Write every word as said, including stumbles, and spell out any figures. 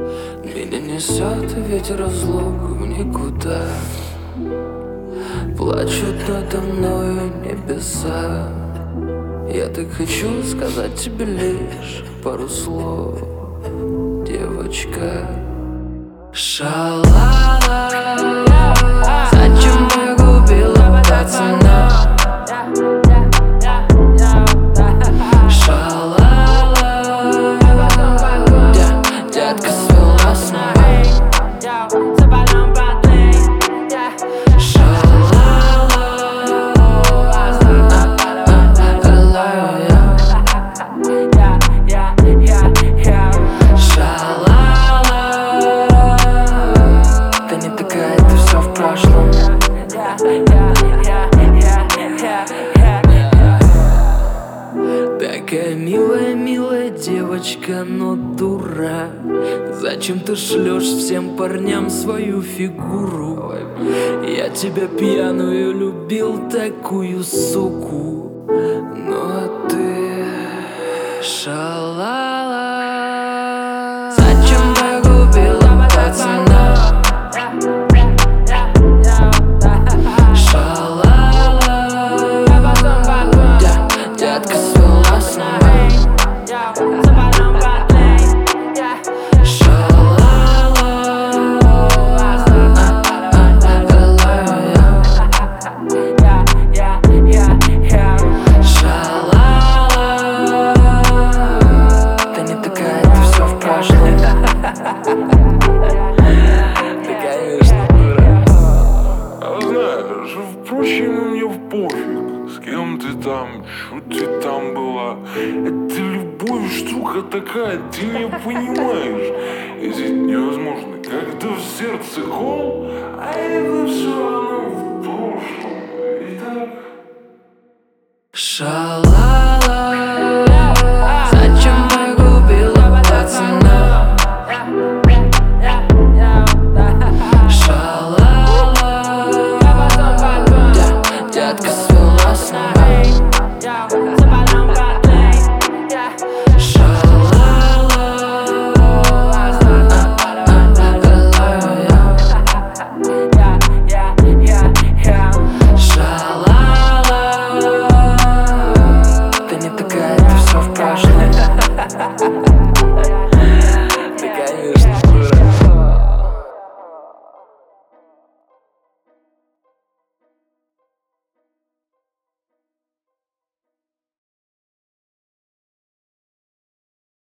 Меня несет ветер разлук в никуда. Плачут надо мною небеса. Я так хочу сказать тебе лишь пару слов, девочка. Шалала, зачем погубила пацана? Шалала, дя, детка свела с нами. Такая милая, милая девочка, но дура. Зачем ты шлешь всем парням свою фигуру? Я тебя пьяную любил, такую суку. Ну а ты шалала, зачем погубила пацана? Впрочем, мне в пофиг, с кем ты там, что ты там была. Это любовь штука такая, ты не понимаешь. Это невозможно, когда в сердце кол, а это все равно в прошлом. Итак, шалала.